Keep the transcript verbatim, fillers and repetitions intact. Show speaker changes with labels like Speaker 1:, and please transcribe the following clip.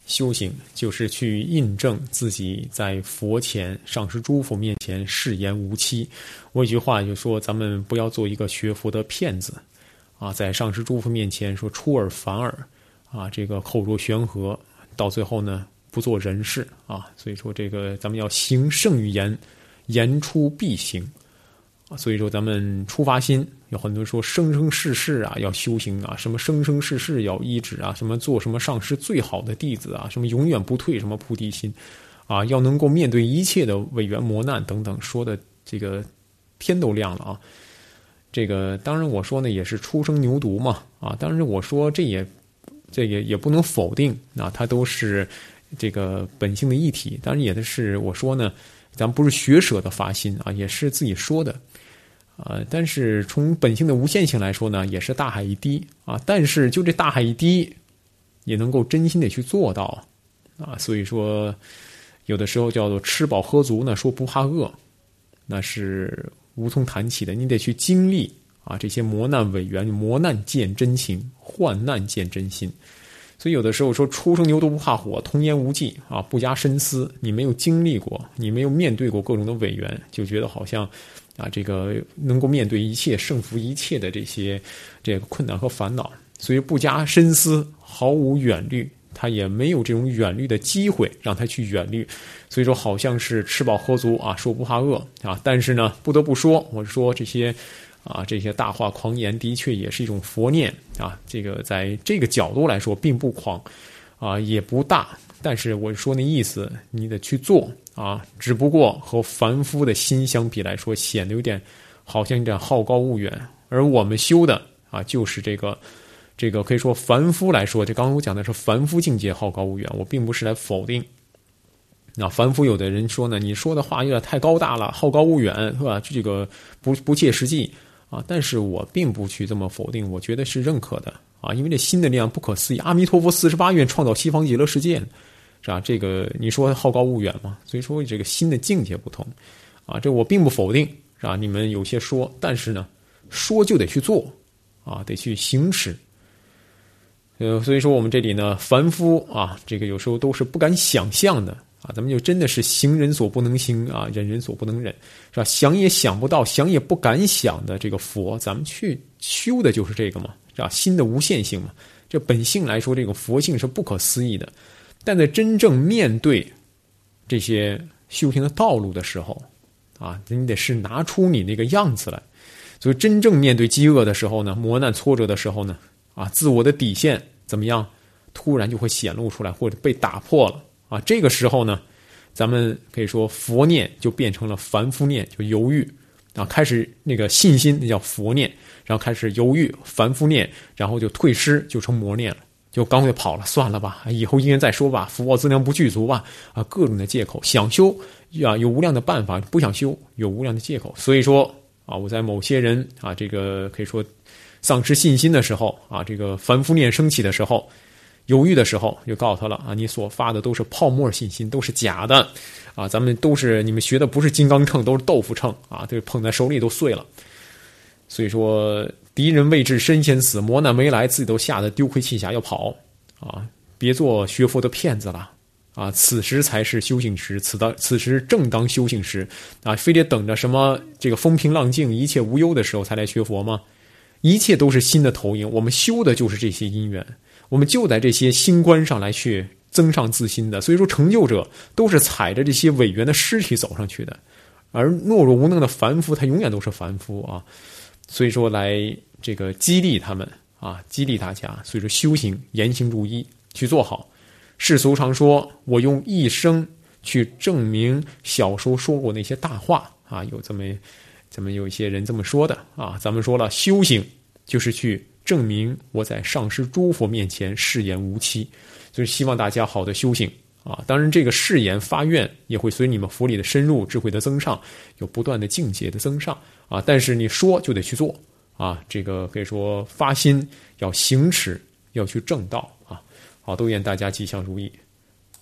Speaker 1: 修行就是去印证自己在佛前、上师诸佛面前誓言无欺。我一句话就说，咱们不要做一个学佛的骗子啊，在上师诸佛面前说出尔反尔啊，这个口若悬河，到最后呢不做人事啊。所以说这个咱们要行胜于言，言出必行。所以说咱们出发心，有很多人说生生世世啊要修行啊，什么生生世世要依止啊，什么做什么上师最好的弟子啊，什么永远不退，什么菩提心啊，要能够面对一切的违缘磨难等等，说的这个天都亮了啊。这个当然我说呢也是初生牛犊嘛啊，当然我说这也这也也不能否定啊，它都是这个本性的一体。当然也是我说呢，咱们不是学舍的发心啊，也是自己说的。呃，但是从本性的无限性来说呢，也是大海一滴啊。但是就这大海一滴，也能够真心的去做到啊。所以说，有的时候叫做吃饱喝足呢，说不怕饿，那是无从谈起的。你得去经历啊这些磨难违缘，磨难见真情，患难见真心。所以有的时候说初生牛犊不怕火，童言无忌啊，不加深思。你没有经历过，你没有面对过各种的违缘，就觉得好像。啊，这个能够面对一切、胜服一切的这些这个困难和烦恼，所以不加深思，毫无远虑，他也没有这种远虑的机会让他去远虑。所以说，好像是吃饱喝足啊，说不怕饿啊。但是呢，不得不说，我说这些啊，这些大话狂言，的确也是一种佛念啊。这个在这个角度来说，并不狂啊，也不大。但是我说那意思，你得去做啊，只不过和凡夫的心相比来说，显得有点好像有点好高骛远。而我们修的啊，就是这个这个可以说凡夫来说，这刚刚我讲的是凡夫境界好高骛远，我并不是来否定。那凡夫有的人说呢，你说的话有点太高大了，好高骛远，是吧？这个不不切实际啊。但是我并不去这么否定，我觉得是认可的啊，因为这心的力量不可思议。阿弥陀佛四十八愿创造西方极乐世界。是吧？这个你说好高骛远嘛？所以说这个心的境界不同，啊，这我并不否定，是吧？你们有些说，但是呢，说就得去做，啊，得去行持。呃，所以说我们这里呢，凡夫啊，这个有时候都是不敢想象的啊，咱们就真的是行人所不能行啊，忍人所不能忍，是吧？想也想不到，想也不敢想的这个佛，咱们去修的就是这个嘛，是吧？心的无限性嘛，这本性来说，这个佛性是不可思议的。但在真正面对这些修行的道路的时候啊，你得是拿出你那个样子来。所以真正面对饥饿的时候呢，磨难挫折的时候呢，啊，自我的底线怎么样，突然就会显露出来，或者被打破了啊。这个时候呢，咱们可以说佛念就变成了凡夫念，就犹豫啊，开始那个信心那叫佛念，然后开始犹豫凡夫念，然后就退失，就成魔念了。就干脆跑了，算了吧，以后一人再说吧，福报资粮不具足吧，啊，各种的借口，想修啊有无量的办法，不想修有无量的借口。所以说啊，我在某些人啊，这个可以说丧失信心的时候啊，这个凡夫念升起的时候，犹豫的时候，就告诉他了啊，你所发的都是泡沫信心，都是假的啊，咱们都是你们学的不是金刚秤，都是豆腐秤啊，这捧在手里都碎了。所以说敌人未至身先死，磨难没来，自己都吓得丢盔弃甲要跑啊！别做学佛的骗子了啊！此时才是修行时，此当此时正当修行时啊！非得等着什么这个风平浪静、一切无忧的时候才来学佛吗？一切都是心的投影，我们修的就是这些因缘，我们就在这些心观上来去增上自心的。所以说，成就者都是踩着这些违缘的尸体走上去的，而懦弱无能的凡夫，他永远都是凡夫啊！所以说来这个激励他们啊，激励大家。所以说修行言行如一，去做好。世俗常说我用一生去证明小时候说过那些大话啊，有这么咱们有一些人这么说的啊。咱们说了，修行就是去证明我在上师诸佛面前誓言无欺。所以希望大家好的修行啊，当然这个誓言发愿也会随你们佛理的深入、智慧的增上，有不断的境界的增上啊。但是你说就得去做啊，这个可以说发心要行持，要去正道啊。好，都愿大家吉祥如意。